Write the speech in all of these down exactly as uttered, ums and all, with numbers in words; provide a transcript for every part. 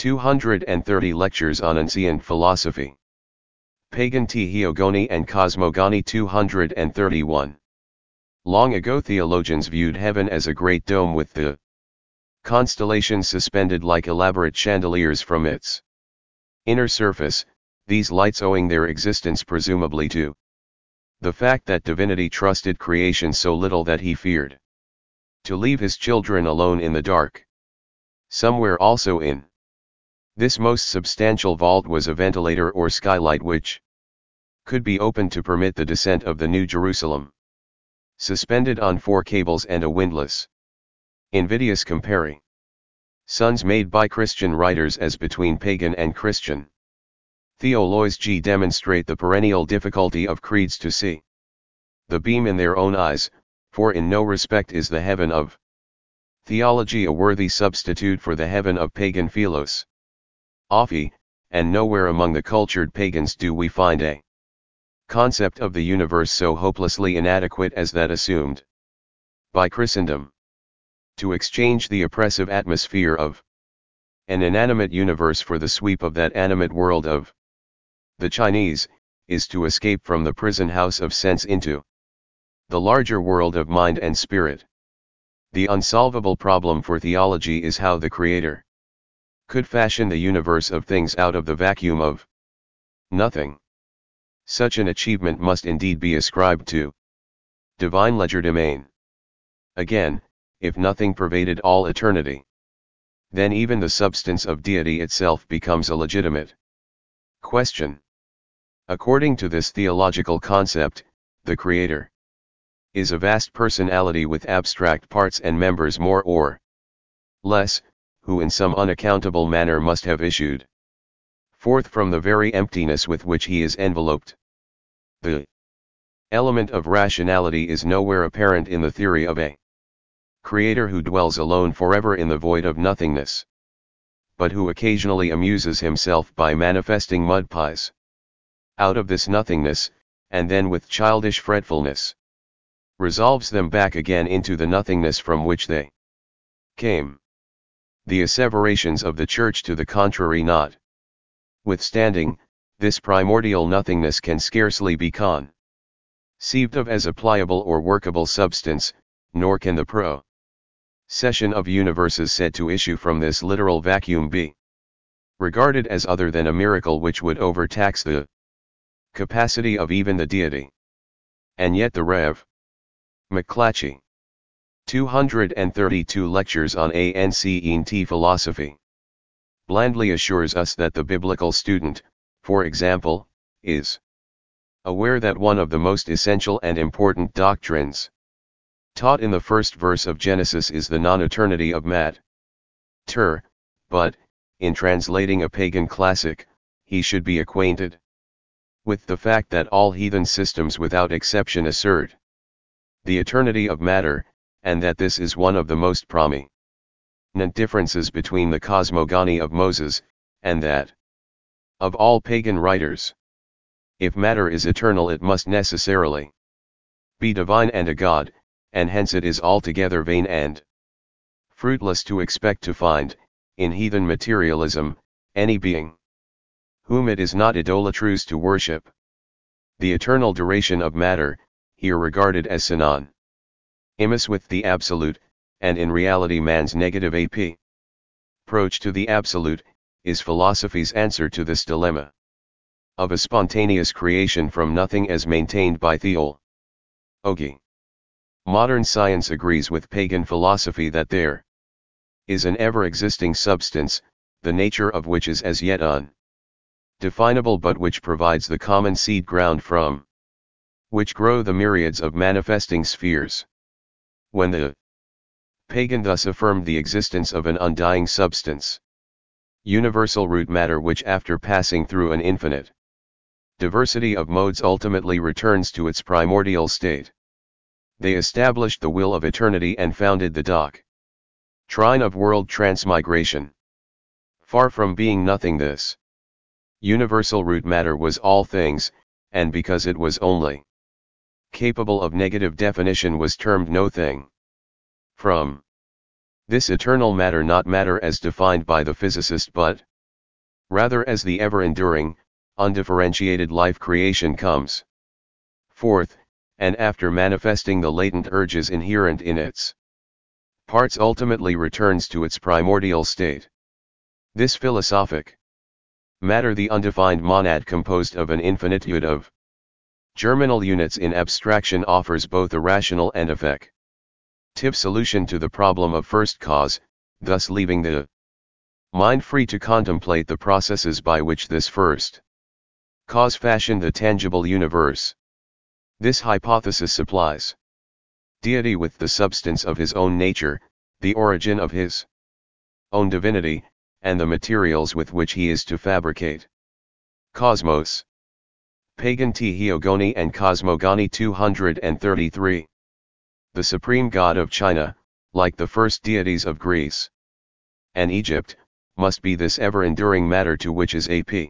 two hundred thirty Lectures on Ancient Philosophy. Pagan Theogony and Cosmogony two hundred thirty-one. Long ago theologians viewed heaven as a great dome with the constellations suspended like elaborate chandeliers from its inner surface, these lights owing their existence presumably to the fact that divinity trusted creation so little that he feared to leave his children alone in the dark. Somewhere also in this most substantial vault was a ventilator or skylight which could be opened to permit the descent of the New Jerusalem, suspended on four cables and a windlass. Invidious compari sons made by Christian writers as between pagan and Christian theology demonstrate the perennial difficulty of creeds to see the beam in their own eyes, for in no respect is the heaven of theology a worthy substitute for the heaven of pagan philos ophi, and nowhere among the cultured pagans do we find a concept of the universe so hopelessly inadequate as that assumed by Christendom to exchange the oppressive atmosphere of an inanimate universe for the sweep of that animate world of the Chinese, is to escape from the prison house of sense into the larger world of mind and spirit. The unsolvable problem for theology is how the Creator could fashion the universe of things out of the vacuum of nothing. Such an achievement must indeed be ascribed to divine legerdemain. Again, if nothing pervaded all eternity, then even the substance of deity itself becomes a legitimate question. According to this theological concept, the Creator is a vast personality with abstract parts and members more or less, who in some unaccountable manner must have issued forth from the very emptiness with which he is enveloped. The element of rationality is nowhere apparent in the theory of a Creator who dwells alone forever in the void of nothingness, but who occasionally amuses himself by manifesting mud pies out of this nothingness, and then with childish fretfulness resolves them back again into the nothingness from which they came. The asseverations of the Church to the contrary notwithstanding, this primordial nothingness can scarcely be conceived of as a pliable or workable substance, nor can the procession of universes said to issue from this literal vacuum be regarded as other than a miracle which would overtax the capacity of even the deity. And yet the Rev. McClatchy. two hundred thirty-two Lectures on Ancient Philosophy blandly assures us that the biblical student, for example, is aware that one of the most essential and important doctrines taught in the first verse of Genesis is the non-eternity of matter, but, in translating a pagan classic, he should be acquainted with the fact that all heathen systems without exception assert the eternity of matter, and that this is one of the most prominent differences between the cosmogony of Moses and that of all pagan writers. If matter is eternal, it must necessarily be divine and a god, and hence it is altogether vain and fruitless to expect to find, in heathen materialism, any being whom it is not idolatrous to worship. The eternal duration of matter, here regarded as synonymous with the absolute, and in reality man's negative approach to the absolute, is philosophy's answer to this dilemma of a spontaneous creation from nothing as maintained by theology. Modern science agrees with pagan philosophy that there is an ever-existing substance, the nature of which is as yet undefinable but which provides the common seed ground from which grow the myriads of manifesting spheres. When the pagan thus affirmed the existence of an undying substance, universal root matter which after passing through an infinite diversity of modes ultimately returns to its primordial state, they established the will of eternity and founded the doctrine of world transmigration. Far from being nothing, this universal root matter was all things, and because it was only capable of negative definition was termed no thing. From this eternal matter, not matter as defined by the physicist but Rather as the ever-enduring, undifferentiated life creation comes forth, and after manifesting the latent urges inherent in its parts ultimately returns to its primordial state. This philosophic matter, the undefined monad composed of an infinitude of germinal units in abstraction, offers both a rational and effective solution to the problem of first cause, thus leaving the mind free to contemplate the processes by which this first cause fashioned the tangible universe. This hypothesis supplies deity with the substance of his own nature, the origin of his own divinity, and the materials with which he is to fabricate cosmos. Pagan Theogony and Cosmogony two hundred thirty-three. The supreme god of China, like the first deities of Greece and Egypt, must be this ever-enduring matter to which is applied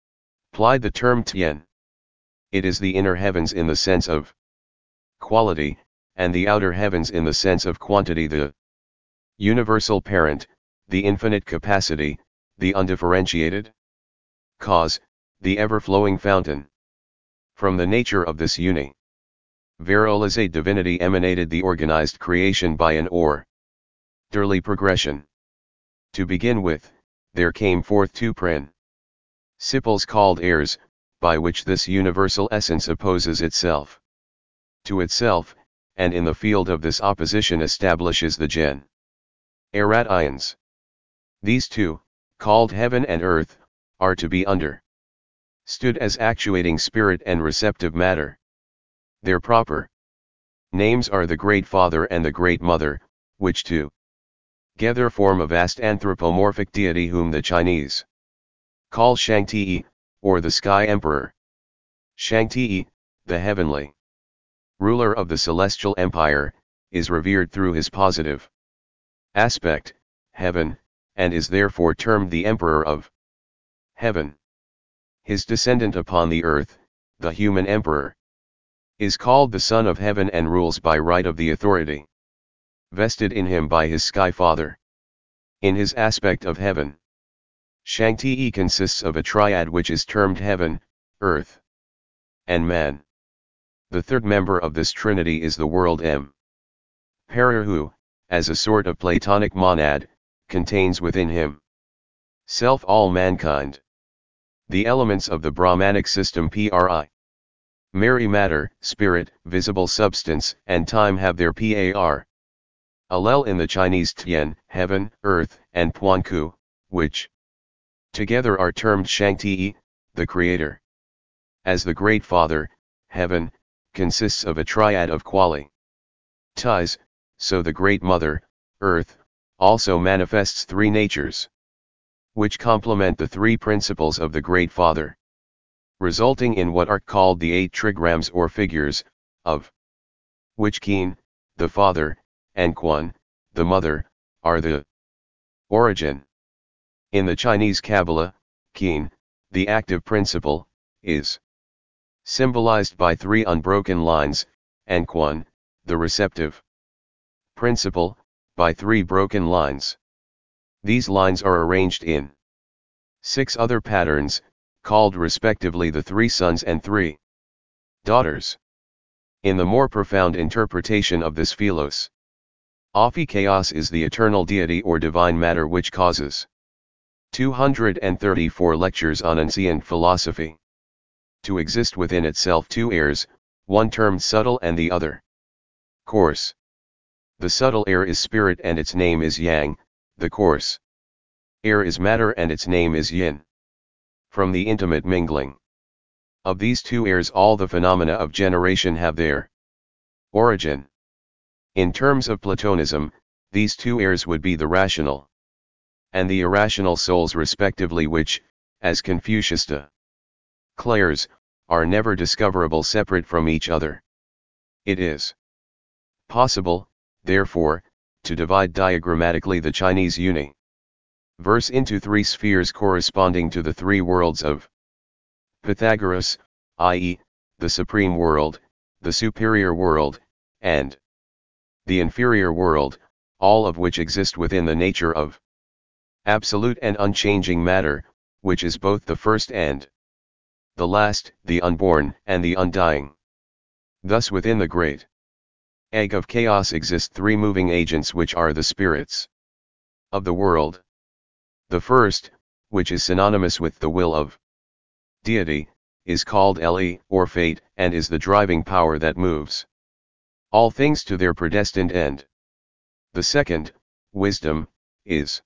the term Tian. It is the inner heavens in the sense of quality, and the outer heavens in the sense of quantity, the universal parent, the infinite capacity, the undifferentiated cause, the ever-flowing fountain. From the nature of this uni veralized divinity emanated the organized creation by an orderly progression. To begin with, there came forth two principles called heirs, by which this universal essence opposes itself to itself, and in the field of this opposition establishes the gen erat ions. These two, called heaven and earth, are to be understood as actuating spirit and receptive matter. Their proper names are the Great Father and the Great Mother, which together form a vast anthropomorphic deity whom the Chinese call Shangti, or the Sky Emperor. Shangti, the heavenly ruler of the celestial empire, is revered through his positive aspect, heaven, and is therefore termed the Emperor of Heaven. His descendant upon the earth, the human emperor, is called the Son of Heaven and rules by right of the authority vested in him by his Sky Father. In his aspect of heaven, Shangti consists of a triad which is termed heaven, earth, and man. The third member of this trinity is the world M. Emperor, who, as a sort of Platonic monad, contains within him self all mankind. The elements of the Brahmanic system pri. Mary matter, spirit, visible substance, and time have their par. Allel in the Chinese Tian, heaven, earth, and Puanku, which together are termed Shangti, the creator. As the Great Father, heaven, consists of a triad of qualities, so the Great Mother, earth, also manifests three natures, which complement the three principles of the Great Father, resulting in what are called the eight trigrams or figures, of which Qin, the Father, and Quan, the Mother, are the origin. In the Chinese Kabbalah, Qin, the active principle, is symbolized by three unbroken lines, and Quan, the receptive principle, by three broken lines. These lines are arranged in six other patterns, called respectively the three sons and three daughters. In the more profound interpretation of this philos ophi, chaos is the eternal deity or divine matter which causes. two hundred thirty-four lectures on ancient philosophy. To exist within itself two airs, one termed subtle and the other coarse. The subtle air is spirit and its name is yang, the coarse air is matter and its name is yin. From the intimate mingling of these two airs all the phenomena of generation have their origin. In terms of Platonism, these two airs would be the rational and the irrational souls respectively, which, as Confucius declares, are never discoverable separate from each other. It is possible, therefore, to divide diagrammatically the Chinese uni verse into three spheres corresponding to the three worlds of Pythagoras, that is, the supreme world, the superior world, and the inferior world, all of which exist within the nature of absolute and unchanging matter, which is both the first and the last, the unborn and the undying. Thus within the great egg of chaos exist three moving agents which are the spirits of the world. The first, which is synonymous with the will of deity, is called Le, or fate, and is the driving power that moves all things to their predestined end. The second, wisdom, is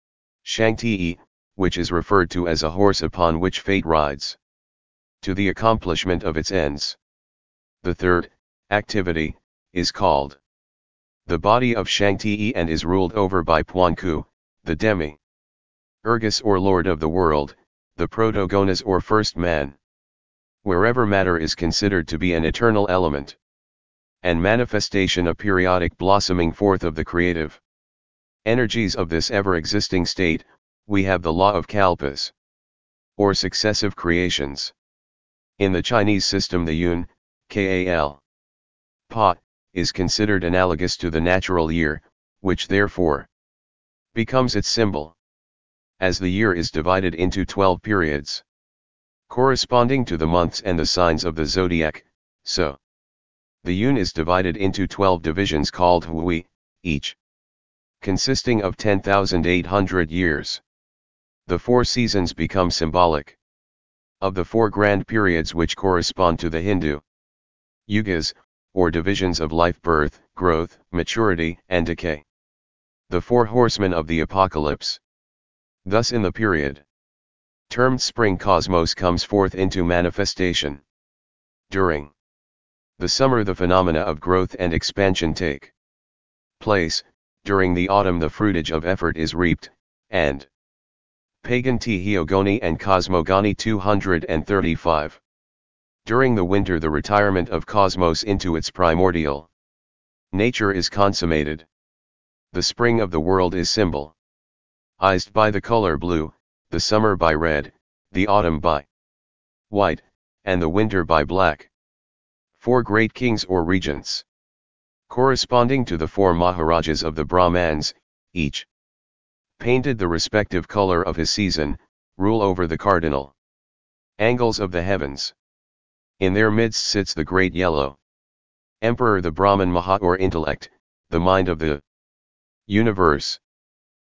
Shangti, which is referred to as a horse upon which fate rides to the accomplishment of its ends. The third, activity, is called the body of Shangti and is ruled over by Puanku, the demi Urgus or lord of the world, the protogonas or first man. Wherever matter is considered to be an eternal element and manifestation, a periodic blossoming forth of the creative energies of this ever-existing state, we have the law of kalpas, or successive creations. In the Chinese system, the yun, kal, pa, is considered analogous to the natural year, which therefore becomes its symbol. As the year is divided into twelve periods, corresponding to the months and the signs of the zodiac, so the yun is divided into twelve divisions called hui, each consisting of ten thousand eight hundred years. The four seasons become symbolic of the four grand periods which correspond to the Hindu yugas, or divisions of life: birth, growth, maturity, and decay. The four horsemen of the apocalypse. Thus in the period termed spring, cosmos comes forth into manifestation. During the summer, the phenomena of growth and expansion take place. During the autumn, the fruitage of effort is reaped, and Pagan Theogony and Cosmogony two hundred thirty-five. During the winter, the retirement of cosmos into its primordial nature is consummated. The spring of the world is symbolized by the color blue, the summer by red, the autumn by white, and the winter by black. Four great kings or regents, corresponding to the four Maharajas of the Brahmans, each painted the respective color of his season, rule over the cardinal angles of the heavens. In their midst sits the great yellow emperor, the Brahman Maha, or intellect, the mind of the universe.